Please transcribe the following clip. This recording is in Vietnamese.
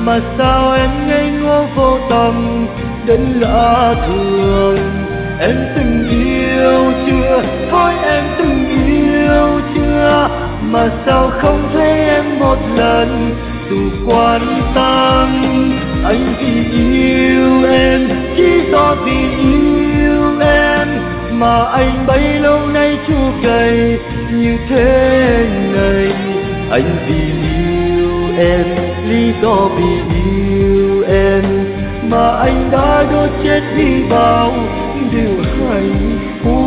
mà sao em ngây ngô vô tâm đến lạ thường. Em từng yêu chưa, thôi em từng yêu chưa, mà sao không thấy em một lần dù quan tâm. Anh vì yêu em, chỉ do vì yêu em mà anh bấy lâu nay chua cay như thế này. Anh vì yêu em, lý do vì yêu em mà anh đã đốt chết đi bao điều hạnh phúc.